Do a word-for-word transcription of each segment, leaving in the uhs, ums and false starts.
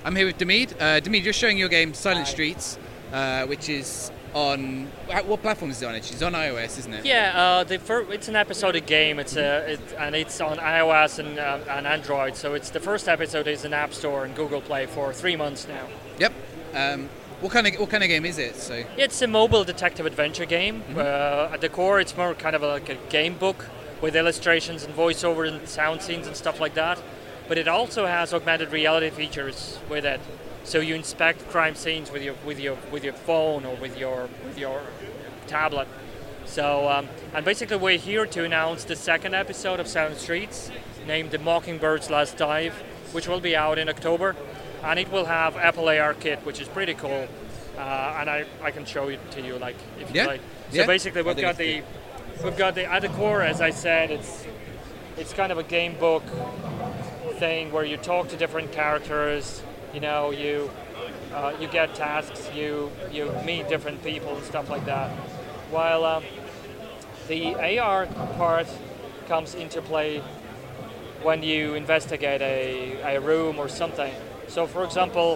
I'm here with Demid. Uh, Demid, you're showing your game Silent Hi. Streets, uh, which is on... What platform is it on? It's on iOS, isn't it? Yeah, uh, the fir- it's an episodic game, It's a, it, and it's on iOS and, uh, and Android. So it's the first episode is in App Store and Google Play for three months now. Yep. Um, what kind of what kind of game is it? So it's a mobile detective adventure game. Mm-hmm. Uh, at the core, it's more kind of a, like a game book with illustrations and voiceover and sound scenes and stuff like that. But it also has augmented reality features with it. So you inspect crime scenes with your with your with your phone or with your with your tablet. So um, and basically we're here to announce the second episode of Silent Streets, named The Mockingbird's Last Dive, which will be out in October, and it will have Apple A R Kit, which is pretty cool. Uh, and I, I can show it to you, like if you yeah. like. So yeah. basically we've got the we've got the at the core, as I said, it's it's kind of a game book thing where you talk to different characters. You know, you uh, you get tasks, you you meet different people and stuff like that. While um, the A R part comes into play when you investigate a, a room or something. So, for example,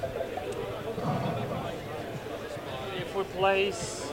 if we place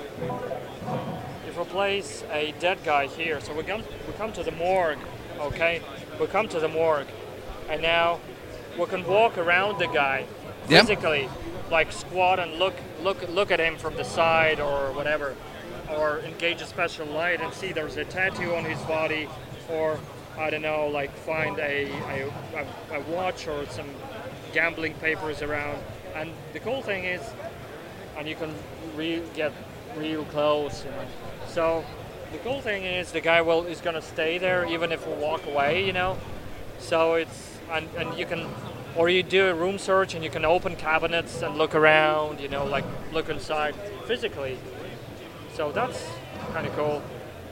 if we place a dead guy here, so we come we come to the morgue, okay? We come to the morgue, and now we can walk around the guy physically, yep. like squat and look look look at him from the side or whatever, or engage a special light and see there's a tattoo on his body, or I don't know, like find a a, a, a watch or some gambling papers around. And the cool thing is, and you can re- get real close. You know. So the cool thing is the guy will is gonna stay there even if we walk away. You know, so it's and and you can. Or you do a room search and you can open cabinets and look around, you know, like look inside physically. So that's kind of cool.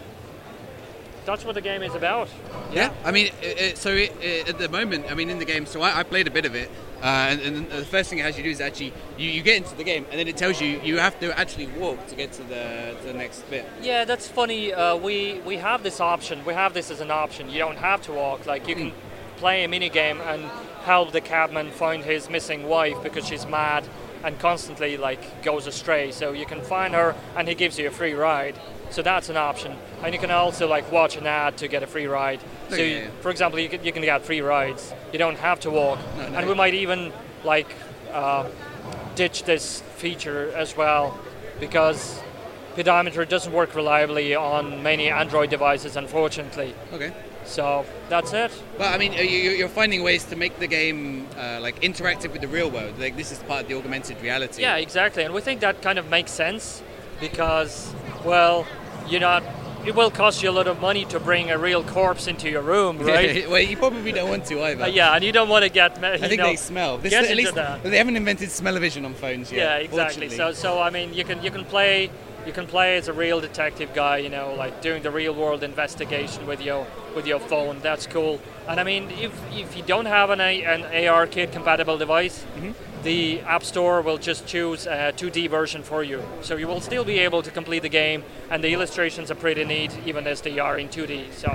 That's what the game is about. Yeah, yeah. I mean, it, it, so it, it, at the moment, I mean, in the game, so I, I played a bit of it, uh, and, and the first thing it has you do is actually, you, you get into the game, and then it tells you you have to actually walk to get to the, to the next bit. Yeah, that's funny. Uh, we, we have this option. We have this as an option. You don't have to walk. Like, you can mm. play a mini game and help the cabman find his missing wife because she's mad and constantly like goes astray. So you can find her and he gives you a free ride. So that's an option. And you can also like watch an ad to get a free ride. Okay, so you, yeah. for example, you can, you can get free rides. You don't have to walk. No, no. And we might even like uh, ditch this feature as well because pedometer doesn't work reliably on many Android devices, unfortunately. Okay. So that's it. Well, I mean, you're finding ways to make the game uh, like interactive with the real world. Like this is part of the augmented reality. Yeah, exactly. And we think that kind of makes sense because, well, you're not. It will cost you a lot of money to bring a real corpse into your room, right? Well, you probably don't want to either. Uh, yeah, and you don't want to get. You I think know, they smell. This, get at least that. They haven't invented smell-o-vision on phones yet. Yeah, exactly. So, so I mean, you can you can play. You can play as a real detective guy, you know, like doing the real world investigation with your with your phone. That's cool. And I mean, if if you don't have an A, an A R Kit compatible device, mm-hmm. the App Store will just choose a two D version for you. So you will still be able to complete the game, and the illustrations are pretty neat, even as they are in two D. So.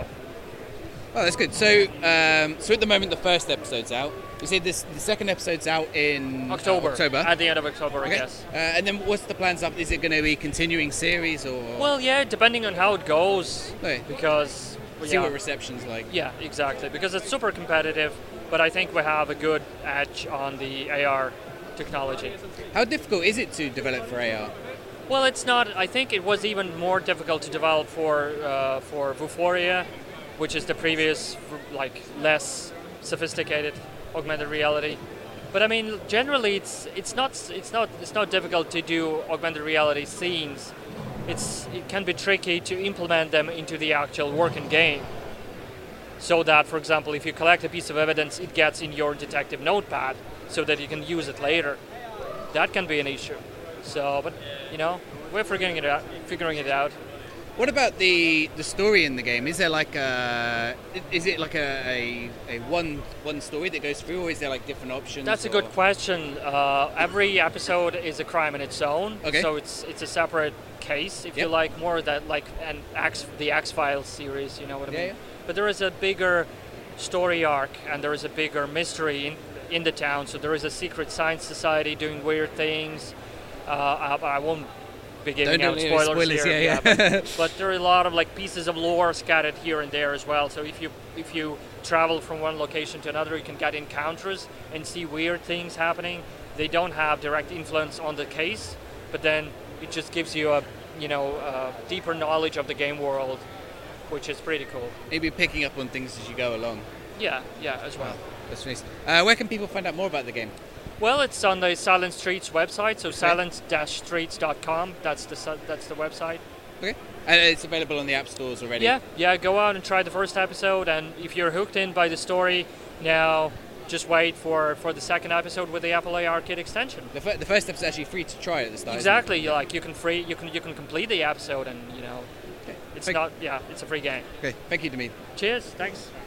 Oh, that's good. So, um, so at the moment, the first episode's out. You said this, the second episode's out in October. Uh, October. At the end of October, okay. I guess. Uh, and then what's the plans up? Is it going to be a continuing series or? Well, yeah, depending on how it goes. Okay. Because see yeah. what reception's like. Yeah, exactly. Because it's super competitive, but I think we have a good edge on the A R technology. How difficult is it to develop for A R? Well, it's not. I think it was even more difficult to develop for uh, for Vuforia, which is the previous, like, less sophisticated augmented reality. But I mean, generally, it's it's not it's not it's not difficult to do augmented reality scenes. It's it can be tricky to implement them into the actual working game. So that, for example, if you collect a piece of evidence, it gets in your detective notepad, so that you can use it later. That can be an issue. So, but you know, we're figuring it out. Figuring it out. What about the, the story in the game? Is there like a is it like a, a, a one one story that goes through, or is there like different options? That's or? a good question. Uh, every episode is a crime in its own, okay. So it's it's a separate case, if yep. you like, more that like an X, the X-Files series. You know what I yeah, mean? Yeah. But there is a bigger story arc, and there is a bigger mystery in, in the town. So there is a secret science society doing weird things. Uh, I, I won't be giving Don't out do any spoilers, spoilers, here. yeah, yeah. but, but there are a lot of like pieces of lore scattered here and there as well. So if you if you travel from one location to another, you can get encounters and see weird things happening. They don't have direct influence on the case, but then it just gives you a you know uh, deeper knowledge of the game world, which is pretty cool. Maybe picking up on things as you go along. Yeah, yeah, as well. That's nice. Uh, where can people find out more about the game? Well, it's on the Silent Streets website, so silent dash streets dot com. That's the su- that's the website. Okay. And it's available on the app stores already? Yeah, yeah. Go out and try the first episode, and if you're hooked in by the story, now just wait for, for the second episode with the Apple A Arcade extension. The, f- the first episode's actually free to try at the start. Exactly. You like you can free you can you can complete the episode, and you know Okay. it's Thank- not yeah it's a free game. Okay. Thank you, Demean. Cheers. Thanks.